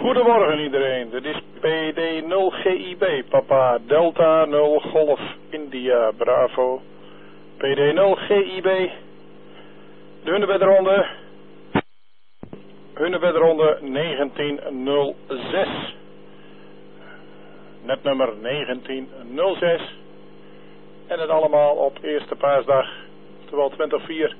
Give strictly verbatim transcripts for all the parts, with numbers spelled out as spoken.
Goedemorgen iedereen, dit is P D nul G I B, Papa Delta nul Golf India Bravo. P D nul G I B, de Hunebedronde, Hunebedronde negentien nul zes, netnummer negentien nul zes en het allemaal op eerste paasdag, terwijl twintig vier.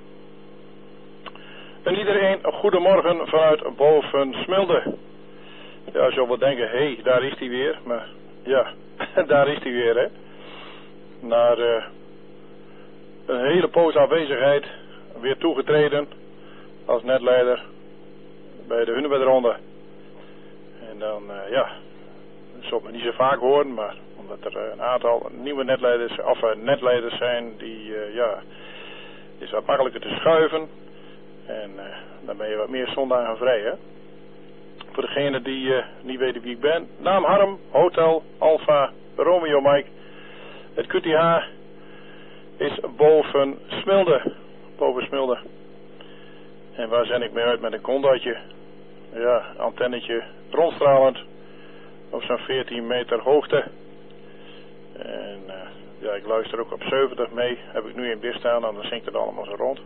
En iedereen een goedemorgen vanuit boven Smilde. Ja, zullen we denken, hé, hey, daar is hij weer. Maar ja, daar is hij weer, hè. Na uh, een hele poos afwezigheid weer toegetreden als netleider bij de Hunebedronde. En dan, uh, ja, dat zult me niet zo vaak horen, maar omdat er uh, een aantal nieuwe netleiders, of uh, netleiders zijn die, uh, ja, is wat makkelijker te schuiven. En uh, dan ben je wat meer zondagen vrij, hè. Voor degene die uh, niet weten wie ik ben. Naam Harm, Hotel, Alpha, Romeo Mike. Het Q T H is boven Smilde. Boven Smilde. En waar zend ik mee uit met een kondootje? Ja, antennetje rondstralend. Op zo'n veertien meter hoogte. En uh, ja, ik luister ook op zeventig mee. Heb ik nu in beeld staan, dan zinkt het allemaal zo rond.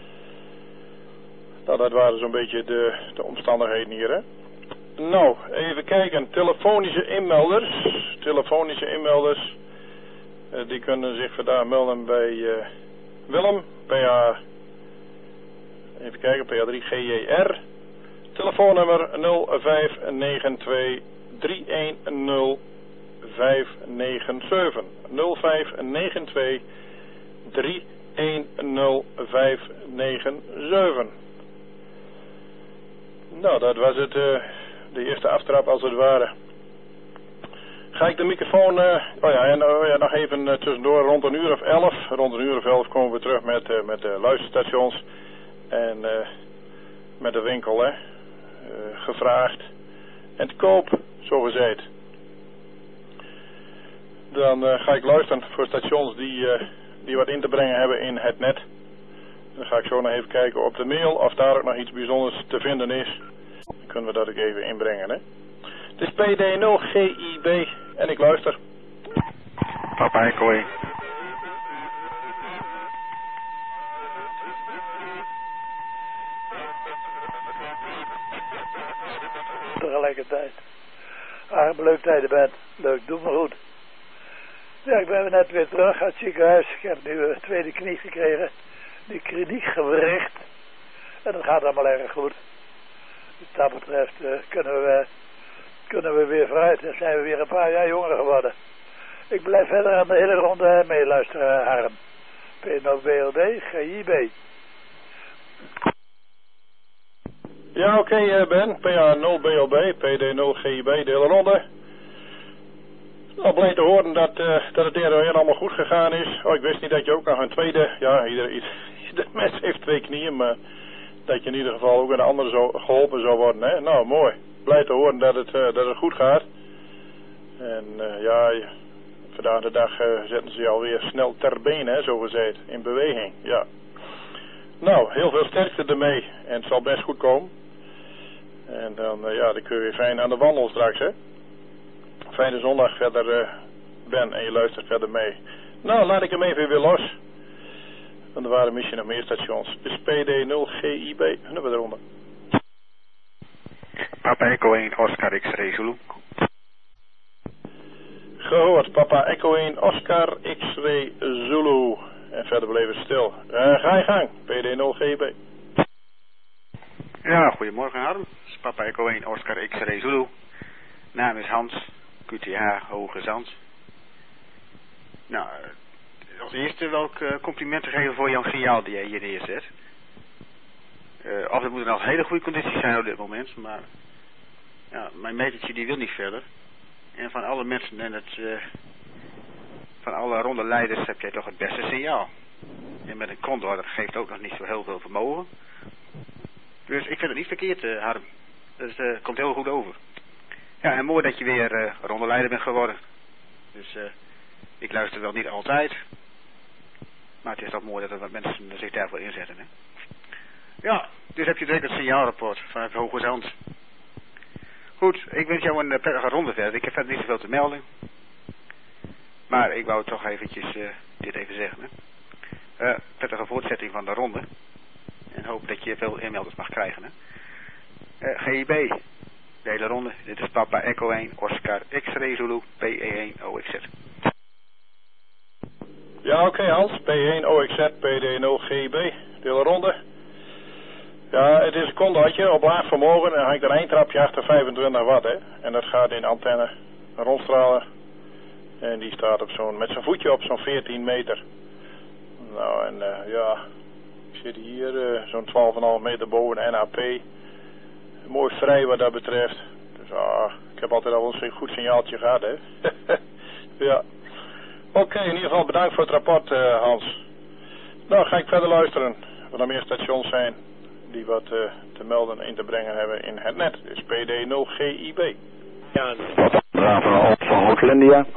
Nou, dat waren zo'n beetje de, de omstandigheden hier, hè. Nou, even kijken. Telefonische inmelders. Telefonische inmelders. Uh, die kunnen zich vandaag melden bij uh, Willem. P A. Even kijken. P A drie G J R. Telefoonnummer nul vijf negen twee drie een nul vijf negen zeven. nul vijf negen twee drie een nul vijf negen zeven. Nou, dat was het. Uh, De eerste aftrap als het ware. Ga ik de microfoon, uh, oh ja, en uh, ja, nog even uh, tussendoor rond een uur of elf. Rond een uur of elf komen we terug met, uh, met de luisterstations. En uh, met de winkel, hè. Uh, gevraagd. En te koop, zo gezegd. Dan uh, ga ik luisteren voor stations die, uh, die wat in te brengen hebben in het net. Dan ga ik zo nog even kijken op de mail of daar ook nog iets bijzonders te vinden is. Dan kunnen we dat ook even inbrengen, hè. Het is P D nul G I B en ik luister. Papa Echo één. Tegelijkertijd. Ah, leuk dat je bent. Leuk, doe me goed. Ja, ik ben net weer terug uit het ziekenhuis. Ik heb nu een tweede knie gekregen. Die kliniek gewricht. En dat gaat allemaal erg goed. Wat dat betreft uh, kunnen, we, kunnen we weer vooruit en zijn we weer een paar jaar jonger geworden. Ik blijf verder aan de hele ronde meeluisteren, Harm. P nul B L B, G I B. Ja, oké, okay, uh, Ben. P A nul B L B, P D nul G I B, de hele ronde. Nou, blij te horen dat, uh, dat het derde allemaal goed gegaan is. Oh, ik wist niet dat je ook nog een tweede... Ja, ieder, ieder, ieder mens heeft twee knieën, maar... dat je in ieder geval ook een andere zo geholpen zou worden, hè. Nou, mooi. Blij te horen dat het, uh, dat het goed gaat. En uh, ja, vandaag de dag uh, zetten ze je alweer snel ter been, hè, zo gezegd. In beweging, ja. Nou, heel veel sterkte ermee. En het zal best goed komen. En dan, uh, ja, dan kun je weer fijn aan de wandel straks, hè. Fijne zondag verder, uh, Ben, en je luistert verder mee. Nou, laat ik hem even weer los. Want er waren misschien nog meer stations. Dus P D nul G I B, nu we eronder. Papa Echo één, Oscar X-Ray Zulu. Gehoord, Papa Echo één, Oscar X-Ray Zulu. En verder bleven stil. Uh, ga je gang, P D nul G I B. Ja, goedemorgen Harm. Het is Papa Echo één, Oscar X-Ray Zulu. Naam is Hans, Q T H, Hoge Zand. Nou... als eerste welk uh, compliment te geven voor jouw signaal die jij hier neerzet. Uh, of het moet nog hele goede condities zijn op dit moment, maar ja, mijn metertje die wil niet verder. En van alle mensen en het, uh, van alle ronde leiders heb jij toch het beste signaal. En met een condor, dat geeft ook nog niet zo heel veel vermogen. Dus ik vind het niet verkeerd, uh, Harm. Dus uh, komt heel goed over. Ja, en mooi dat je weer uh, ronde leider bent geworden. Dus uh, ik luister wel niet altijd. Maar het is toch mooi dat er wat mensen zich daarvoor inzetten, hè. Ja, dus heb je direct het signaalrapport vanuit Hoge Zand. Goed. Goed, ik wens jou een uh, prettige ronde verder. Ik heb verder niet zoveel te melden. Maar ik wou toch eventjes uh, dit even zeggen. Hè. Uh, prettige voortzetting van de ronde. En hoop dat je veel inmelders mag krijgen. Hè. Uh, G I B, de hele ronde. Dit is Papa Echo één, Oscar X-Ray Zulu, P E één O X Z. Ja, oké okay, Hans. P E één O X Z, P D nul G I B. De hele ronde. Ja, het is een conduitje op laag vermogen en hangt een eindtrapje achter vijfentwintig watt, hè. En dat gaat in antenne rondstralen. En die staat op zo'n, met zijn voetje op zo'n veertien meter. Nou, en uh, ja, ik zit hier uh, zo'n twaalf komma vijf meter boven N A P. Mooi vrij wat dat betreft. Dus ah, ik heb altijd al een goed signaaltje gehad, hè. Ja. Oké, okay, in ieder geval bedankt voor het rapport, uh, Hans. Nou, ga ik verder luisteren. Wat er meer stations zijn die wat uh, te melden en in te brengen hebben in het net. Dus P D nul G I B. Ja, Bravo van Hotel India.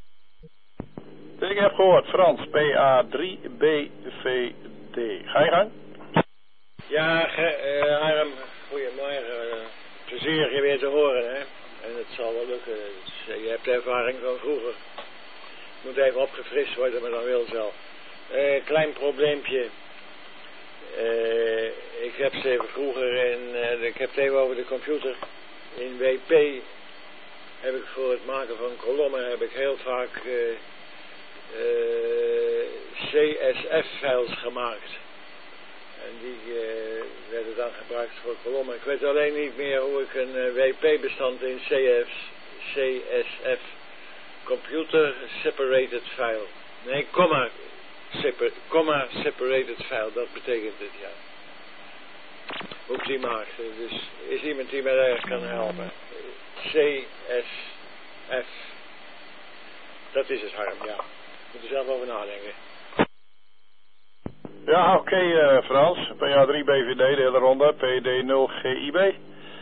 Ik heb gehoord, Frans, P A drie B V D. Ga je gang? Ja, uh, Harm, goedemorgen. Uh, plezier je weer te horen, hè. En het zal wel lukken. Dus, uh, je hebt de ervaring van vroeger. Moet even opgefrist worden, maar dan wil zelf. Uh, klein probleempje. Uh, ik heb ze even vroeger in, uh, ik heb het even over de computer. In W P heb ik voor het maken van kolommen heb ik heel vaak uh, uh, C S F-files gemaakt. En die uh, werden dan gebruikt voor kolommen. Ik weet alleen niet meer hoe ik een uh, W P-bestand in C S F, Computer Separated File. Nee, comma, separ, comma Separated File, dat betekent het, ja. Hoe ik die maakte. Dus is iemand die me erg kan helpen. C S F. Dat is het, Harm, ja. Moet er zelf over nadenken. Ja, oké, okay, uh, Frans. P A drie B V D, de hele ronde. P D nul G I B.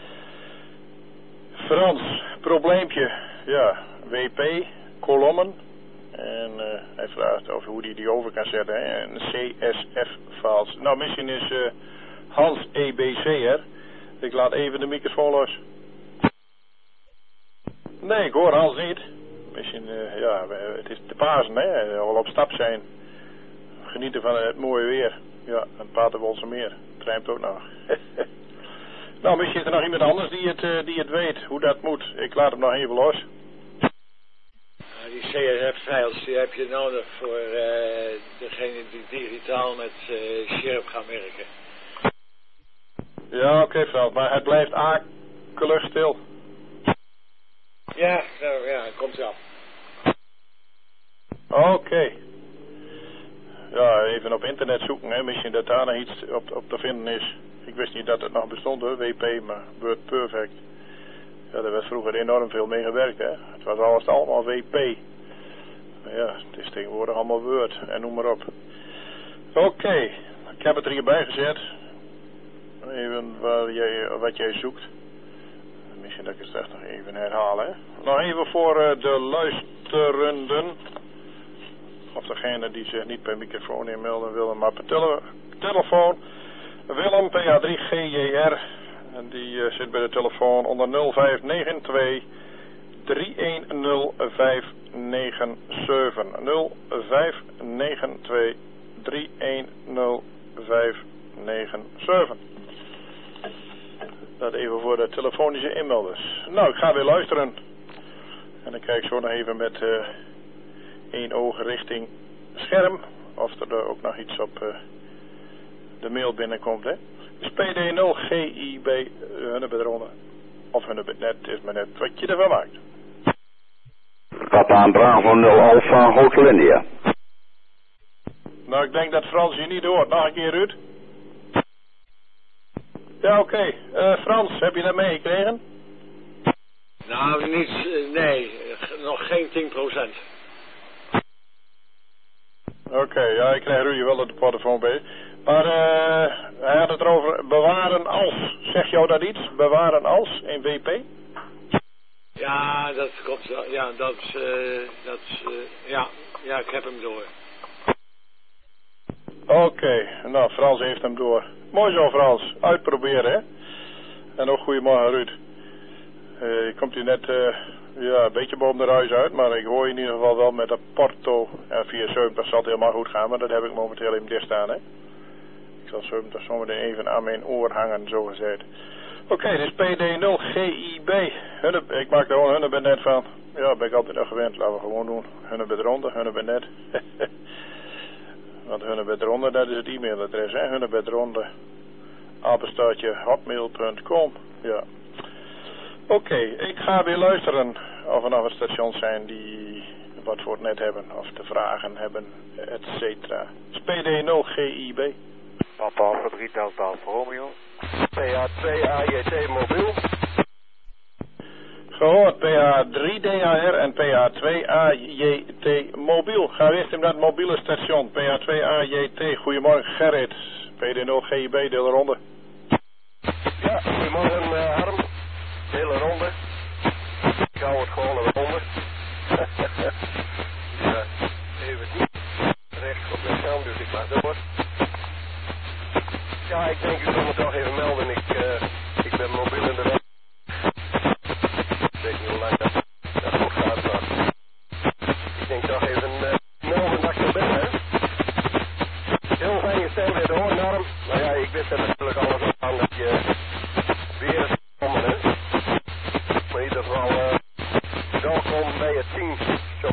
Frans, probleempje. Ja, W P, kolommen. En uh, hij vraagt over hoe hij die over kan zetten. Hè? En C S F-files. Nou, misschien is uh, Hans E B C er. Ik laat even de microfoon los. Nee, ik hoor Hans niet. Misschien, uh, ja, het is de Pasen, hè. Al op stap zijn. Genieten van het mooie weer. Ja, en Paterwoldse meer. Trijmt ook nog. Nou, misschien is er nog iemand anders die het, uh, die het weet hoe dat moet. Ik laat hem nog even los. Nou, die C S F-files die heb je nodig voor uh, degene die digitaal met uh, Sharp gaan werken. Ja, oké, okay, Frans, maar het blijft akelig stil. Ja, nou, ja, het komt wel. Oké. Okay. Ja, even op internet zoeken, hè. Misschien dat daar nog iets op, op te vinden is. Ik wist niet dat het nog bestond, hoor, W P, maar Word Perfect. Ja, er werd vroeger enorm veel mee gewerkt, hè. Het was alles allemaal W P. Maar ja, het is tegenwoordig allemaal Word en noem maar op. Oké, okay. Ik heb het er hierbij gezet. Even waar jij, wat jij zoekt. Misschien dat ik het straks nog even herhaal, hè. Nog even voor uh, de luisterenden. Of degene die zich niet per microfoon inmelden willen, maar per tele telefoon. Willem, P A drie G J R. En die uh, zit bij de telefoon onder nul vijf negen twee drie een nul vijf negen zeven. nul vijf negen twee drie een nul vijf negen zeven. Dat even voor de telefonische inmelders. Nou, ik ga weer luisteren. En dan kijk ik zo nog even met uh, één oog richting scherm. Of er ook nog iets op uh, de mail binnenkomt, hè. Dus P D nul G I B, uh, hun bedronnen. Of hun net, is maar net wat je ervan maakt. Papa Bravo nul Alpha Hotel India. Nou, ik denk dat Frans je niet hoort. Nog een keer, Ruud. Ja, oké. Okay. Uh, Frans, heb je dat meegekregen? Nou, niet, uh, nee, nog geen tien procent. Oké, okay, ja, ik krijg Ruud wel op de portofoon bij. Maar uh, hij had het erover bewaren als. Zeg jou dat iets? Bewaren als in W P? Ja, dat komt wel. Ja, dat is, uh, dat is, uh, ja, ja, ik heb hem door. Oké, okay. Nou, Frans heeft hem door. Mooi zo, Frans. Uitproberen, hè. En ook goedemorgen, Ruud. Uh, komt u net uh, ja, een beetje boven de ruis uit, maar ik hoor je in ieder geval wel met de Porto en vierenzeventig zal het helemaal goed gaan, maar dat heb ik momenteel even dicht staan, hè. Ik zal zeventig zometeen even aan mijn oor hangen, zo gezegd. Oké, okay, dus P D nul G I B. Hunne, ik maak er gewoon Hunnebed net van. Ja, ben ik altijd nog gewend, laten we gewoon doen. Hunnebed ronde, Hunnebed net. Want Hunnebed ronde, dat is het e-mailadres, hè. Hunnebed ronde, apenstaartje hotmail punt com. Ja. Oké, okay, ik ga weer luisteren of er nog wat stations zijn die wat voor het net hebben, of te vragen hebben, et cetera. P D nul G I B. Papa Alpha drie Delta Alfa Romeo. P H twee A J T mobiel. Gehoord, P H drie D A R en P H twee A J T mobiel. Ga eerst in dat mobiele station. P H twee A J T, goedemorgen Gerrit. P D nul G I B, deel ronde. Ja, goedemorgen uh, Harm. Hele ronde. Ik hou het gewoon een ronde. Ja, even niet. Rechts op de scherm, dus ik mag door. Ja, ik denk ik wil me toch even melden. Ik, uh, ik ben mobiel in de weg. Ik weet niet hoe lang dat, dat nog gaat, maar ik denk toch even uh, melden dat ik er ben, hè. Heel fijn gestemd weer de hoornorm. Nou ja, ik wist er natuurlijk alles aan dat je weer is gekomen, hè. Maar in ieder geval, uh, welkom bij het team. Zo.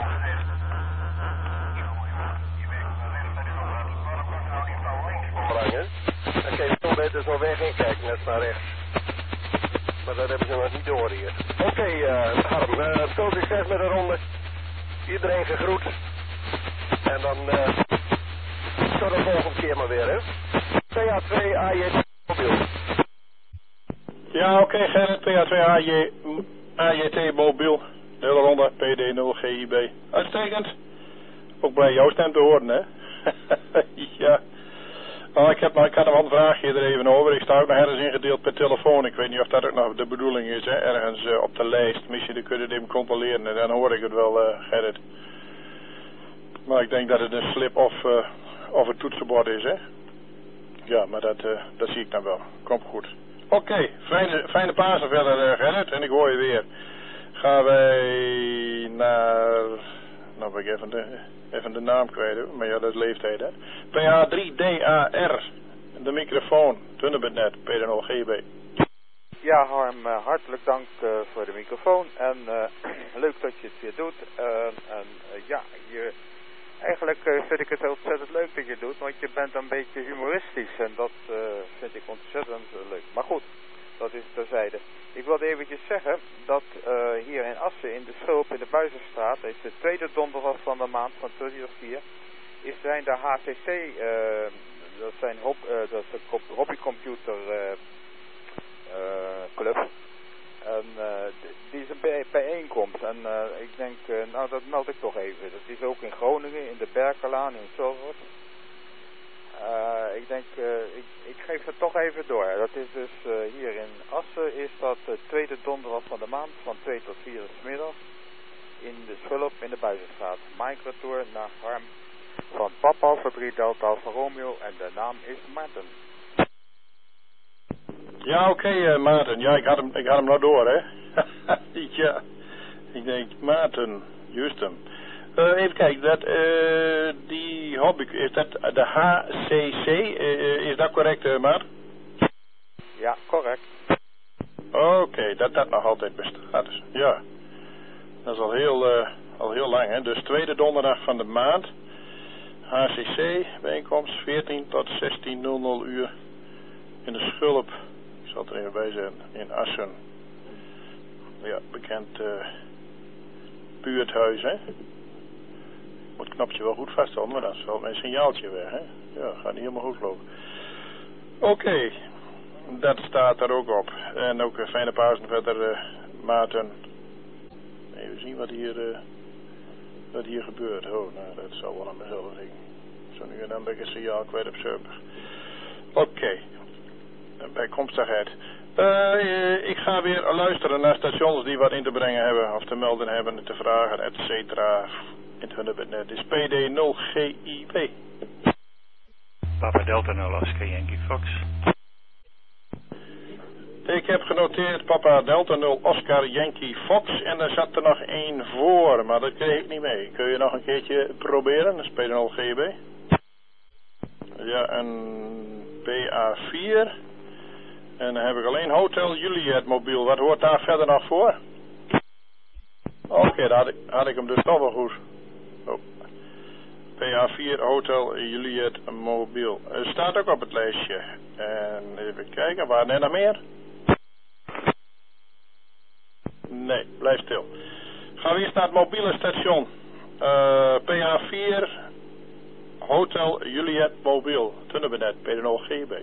Brengen. Oké, zo beter zo weg en kijk net naar rechts. Maar dat hebben ze nog niet door hier. Oké, okay, uh, Harm, uh, veel succes met de ronde. Iedereen gegroet. En dan uh, tot de volgende keer maar weer, hè. P H twee A J T mobiel. Ja, oké, okay, Gerrit, P H twee A J T mobiel. De hele ronde, P D nul G I B. Uitstekend. Ook blij jouw stem te horen, hè. Ja. Nou, ik, heb, nou, ik had nog een vraagje er even over. Ik sta ook nog ergens ingedeeld per telefoon. Ik weet niet of dat ook nog de bedoeling is, hè. Ergens uh, op de lijst. Misschien kun je het even controleren en dan hoor ik het wel, uh, Gerrit. Maar ik denk dat het een slip of, uh, of het toetsenbord is, hè. Ja, maar dat, uh, dat zie ik dan wel. Komt goed. Oké, okay, fijne, fijne Pasen verder, uh, Gerrit. En ik hoor je weer. Gaan wij naar... Nou ben ik even de, even de naam kwijt, maar ja, dat is leeftijd, hè. P H drie D A R, de microfoon, Tunnebednet, P D nul G I B. Ja, Harm, uh, hartelijk dank uh, voor de microfoon. En uh, leuk dat je het weer doet. Uh, en uh, ja, je, eigenlijk uh, vind ik het ontzettend leuk dat je het doet, want je bent een beetje humoristisch. En dat uh, vind ik ontzettend uh, leuk. Maar goed, dat is terzijde. Ik wilde eventjes zeggen dat uh, hier in Assen, in de Schulp, in de Buizenstraat, is de tweede donderdag van de maand van twee tot vier, is zijn de H C C, uh, dat zijn hop, uh, dat is de hobbycomputer uh, uh, club. En uh, die is een bij, bijeenkomst. En uh, ik denk, uh, nou dat meld ik toch even. Dat is ook in Groningen, in de Berkelaan, in Zolvoort. Uh, ik denk, uh, ik, ik geef het toch even door. Dat is dus uh, hier in Assen, is dat de tweede donderdag van de maand, van twee tot vier uur 's middags, in de Schulp in de Buizenstraat. Microtour naar Harm van Papa Alpha drie Delta Alfa Romeo en de naam is Maarten. Ja, oké, okay, uh, Maarten. Ja, ik had hem, ik had hem nou door, hè. Ja, ik denk, Maarten, juist hem. Uh, even kijken, dat, uh, die hobby, is dat de H C C, uh, is dat correct, uh, Maat? Ja, correct. Oké, okay, dat dat nog altijd bestaat. Ja, dat is al heel, uh, al heel lang, hè. Dus tweede donderdag van de maand, H C C, bijeenkomst, veertien tot zestien uur in de Schulp. Ik zal het er even bij zijn, in Assen. Ja, bekend uh, buurthuis, hè. Moet het knopje wel goed vasthouden, maar dan valt mijn signaaltje weg, hè. Ja, gaat niet helemaal goed lopen. Oké, okay, dat staat er ook op. En ook een fijne Pasen verder, uh, Maarten. Even zien wat hier, uh, wat hier gebeurt. Oh, nou, dat zal wel aan mezelf liggen. Zo nu en dan ben ik een signaal kwijt op server. Oké, okay. Bijkomstigheid. Uh, uh, ik ga weer luisteren naar stations die wat in te brengen hebben, of te melden hebben, te vragen, et cetera. In het Hunnebednet is P D nul G I B. Papa Delta nul Oscar Yankee Fox. Ik heb genoteerd Papa Delta nul Oscar Yankee Fox en er zat er nog één voor, maar dat kreeg ik niet mee. Kun je nog een keertje proberen? Dat is P nul G B. Ja, een P A vier. En dan heb ik alleen Hotel Juliet mobiel. Wat hoort daar verder nog voor? Oké, okay, daar had ik, had ik hem dus toch wel goed. Oh. P A vier Hotel Juliet mobiel. Het staat ook op het lijstje. En even kijken, waar er nog meer? Nee, blijf stil. Gaan we eerst naar het mobiele station. Uh, P A vier Hotel Juliet mobiel. Tunnebenet, P nul G B.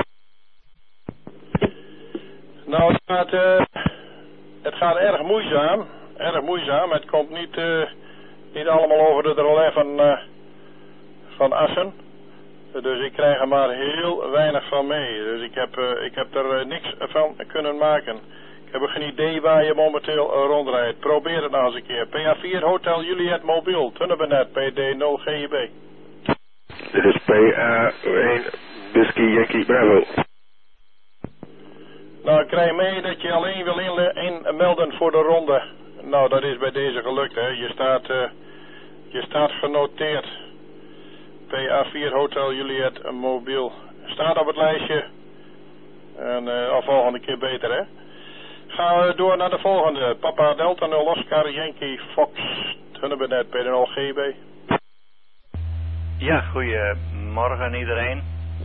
Nou, het gaat, uh, het gaat erg moeizaam. Erg moeizaam. Het komt niet, uh, niet allemaal over de relais van, uh, van Assen. Dus ik krijg er maar heel weinig van mee. Dus ik heb, uh, ik heb er uh, niks van kunnen maken. Ik heb geen idee waar je momenteel uh, rondrijdt. Probeer het nou eens een keer. P A vier Hotel Juliet mobiel. Tunnebenet, P D nul G B. Dit is P A één Whisky Yankee Bravo. Nou, ik krijg mee dat je alleen wil inmelden voor de ronde. Nou, dat is bij deze gelukt, hè. Je staat, uh, je staat genoteerd. P A vier Hotel Juliet mobiel. Staat op het lijstje. En uh, al volgende keer beter, hè. Gaan we door naar de volgende. Papa Delta nul Oscar Yankee Fox. Tunnebenet, P nul G B. Ja, goedemorgen iedereen.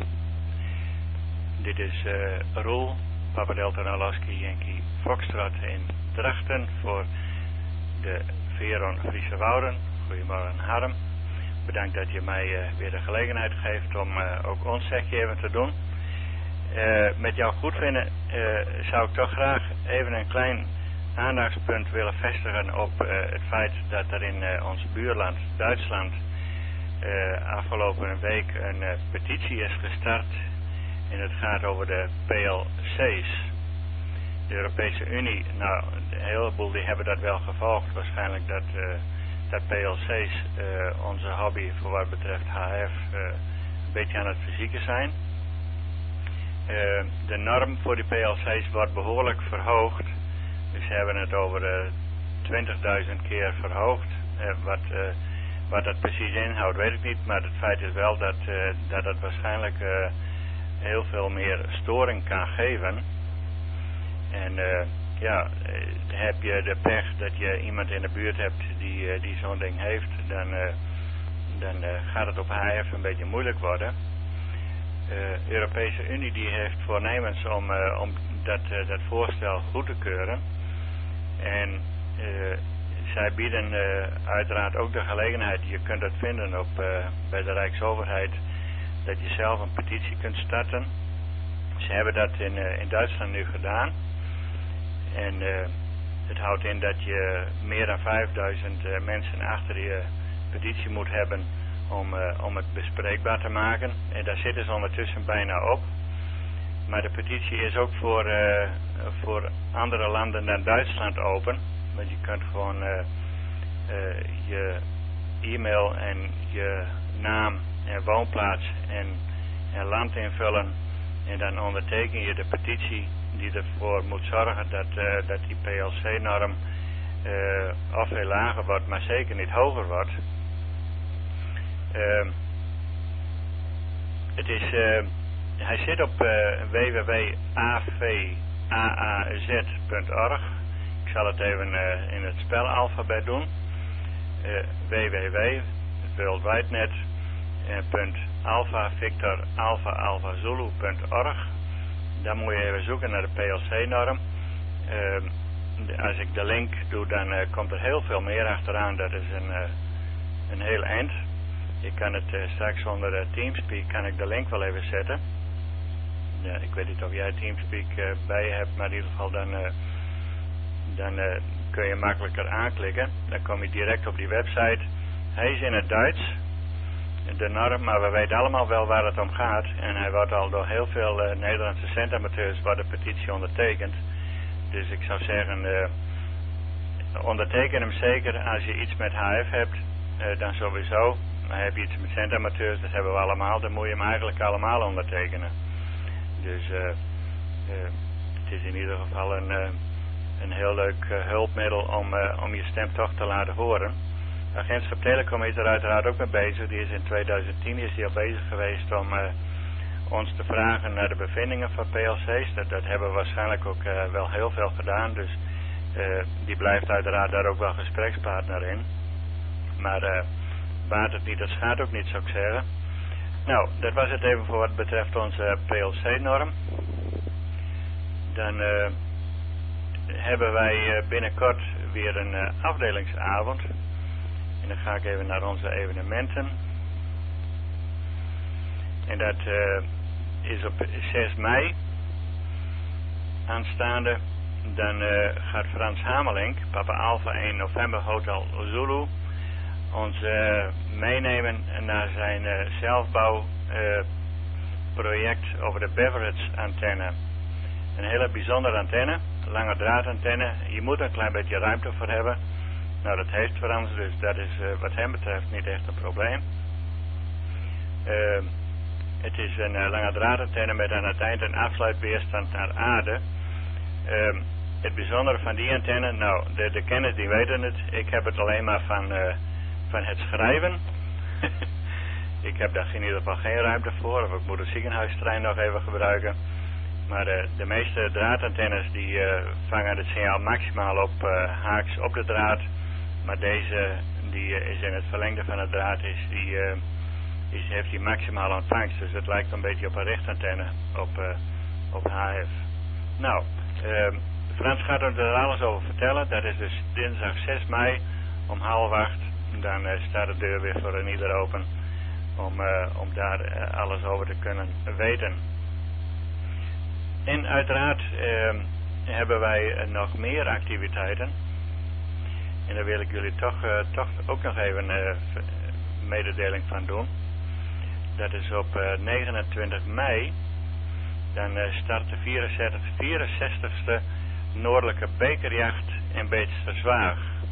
Dit is uh, Roel. Papa Delta nul Oscar Yankee Foxtrot in Drachten voor de Veron Friese Wouden. Goedemorgen Harm. Bedankt dat je mij uh, weer de gelegenheid geeft om uh, ook ons zegje even te doen. Uh, met jouw goedvinden uh, zou ik toch graag even een klein aandachtspunt willen vestigen op uh, het feit dat er in uh, ons buurland Duitsland uh, afgelopen week een uh, petitie is gestart. En het gaat over de P L C's. De Europese Unie, nou, een heleboel die hebben dat wel gevolgd. Waarschijnlijk dat, uh, dat P L C's uh, onze hobby voor wat betreft H F uh, een beetje aan het verzieken zijn. Uh, de norm voor die P L C's wordt behoorlijk verhoogd. Dus we hebben het over uh, twintigduizend keer verhoogd. Uh, wat, uh, wat dat precies inhoudt weet ik niet. Maar het feit is wel dat uh, dat het waarschijnlijk uh, heel veel meer storing kan geven. En uh, ja, uh, heb je de pech dat je iemand in de buurt hebt die, uh, die zo'n ding heeft, dan, uh, dan uh, gaat het op H F een beetje moeilijk worden. De uh, Europese Unie die heeft voornemens om, uh, om dat, uh, dat voorstel goed te keuren. En uh, zij bieden uh, uiteraard ook de gelegenheid, je kunt dat vinden op, uh, bij de Rijksoverheid, dat je zelf een petitie kunt starten. Ze hebben dat in, uh, in Duitsland nu gedaan. En uh, het houdt in dat je meer dan vijfduizend uh, mensen achter je petitie moet hebben om, uh, om het bespreekbaar te maken. En daar zitten ze ondertussen bijna op. Maar de petitie is ook voor, uh, voor andere landen dan Duitsland open. Want je kunt gewoon uh, uh, je e-mail en je naam en woonplaats en, en land invullen. En dan onderteken je de petitie die ervoor moet zorgen dat, uh, dat die P L C-norm uh, of heel lager wordt, maar zeker niet hoger wordt. Uh, het is, uh, hij zit op uh, w w w punt a v a a z punt org. Ik zal het even uh, in het spelalfabet doen. Uh, www, worldwidenet, uh, punt alpha victor alpha alpha zulu punt org. Dan moet je even zoeken naar de P L C-norm. Uh, als ik de link doe, dan uh, komt er heel veel meer achteraan. Dat is een, uh, een heel eind. Ik kan het uh, straks onder uh, Teamspeak kan ik de link wel even zetten. Uh, ik weet niet of jij Teamspeak uh, bij je hebt, maar in ieder geval dan, uh, dan uh, kun je makkelijker aanklikken. Dan kom je direct op die website. Hij is in het Duits, de norm, maar we weten allemaal wel waar het om gaat. En hij wordt al door heel veel uh, Nederlandse centamateurs wordt de petitie ondertekend. Dus ik zou zeggen, uh, onderteken hem zeker. Als je iets met H F hebt, uh, dan sowieso. Maar heb je iets met centamateurs, dat hebben we allemaal, dan moet je hem eigenlijk allemaal ondertekenen. Dus uh, uh, het is in ieder geval een, uh, een heel leuk uh, hulpmiddel om, uh, om je stem toch te laten horen. De agentschap Telecom is er uiteraard ook mee bezig. Die is in tweeduizend tien is die al bezig geweest om uh, ons te vragen naar de bevindingen van P L C's. Dat, dat hebben we waarschijnlijk ook uh, wel heel veel gedaan. Dus uh, die blijft uiteraard daar ook wel gesprekspartner in. Maar uh, baat het niet, dat schaadt ook niet, zou ik zeggen. Nou, dat was het even voor wat betreft onze P L C-norm. Dan uh, hebben wij uh, binnenkort weer een uh, afdelingsavond. En dan ga ik even naar onze evenementen. En dat uh, is op zes mei aanstaande. Dan uh, gaat Frans Hamelink, Papa Alpha één November Hotel Zulu, ons uh, meenemen naar zijn uh, zelfbouw uh, project over de Beveridge antenne. Een hele bijzondere antenne, lange draadantenne. Je moet een klein beetje ruimte voor hebben. Nou, dat heeft Frans, dus dat is uh, wat hem betreft niet echt een probleem. Uh, het is een uh, lange draadantenne met aan het eind een afsluitweerstand naar aarde. Uh, het bijzondere van die antenne, nou, de, de kenners die weten het. Ik heb het alleen maar van, uh, van het schrijven. Ik heb daar in ieder geval geen ruimte voor, of ik moet de ziekenhuistrein nog even gebruiken. Maar uh, de meeste draadantennes die uh, vangen het signaal maximaal op uh, haaks op de draad. Maar deze, die uh, is in het verlengde van de draad, is die, uh, is, heeft die maximale ontvangst. Dus het lijkt een beetje op een richtantenne op, uh, op H F. Nou, uh, Frans gaat ons er alles over vertellen. Dat is dus dinsdag zes mei om half acht. Dan uh, staat de deur weer voor een ieder open om, uh, om daar uh, alles over te kunnen weten. En uiteraard uh, hebben wij uh, nog meer activiteiten. En daar wil ik jullie toch, uh, toch ook nog even uh, mededeling van doen. Dat is op uh, negenentwintig mei. Dan uh, start de vierenzestigste Noordelijke Bekerjacht in Beetsterswaag.